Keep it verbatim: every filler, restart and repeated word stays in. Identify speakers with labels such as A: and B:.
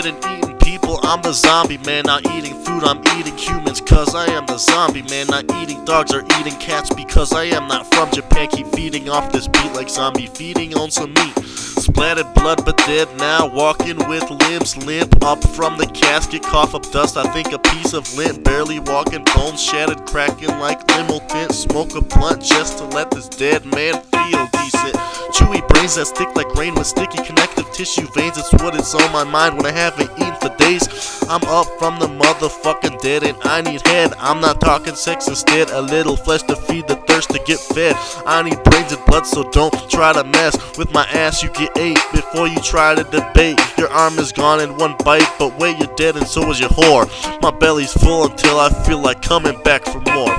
A: dead and eating people. I'm the zombie man, not eating food, I'm eating humans, cause I am the zombie man, not eating dogs or eating cats, because I am not from Japan. Keep feeding off this beat like zombie feeding on some meat. Splattered blood but dead now, walking with limbs limp up from the casket, cough up dust, I think a piece of lint, barely walking, bones shattered, cracking like limo tint, smoke a blunt just to let this dead man feel decent. Chewy brains that stick like rain with sticky connective tissue veins, it's what is on my mind when I haven't eaten for days. I'm up from the motherfucking dead and I need head, I'm not talking sex, instead a little flesh to feed the thirst to get fed. I need brains and blood, so don't try to mess with my ass, you get ate before you try to debate. Your arm is gone in one bite, but wait, you're dead and so is your whore. My belly's full until I feel like coming back for more.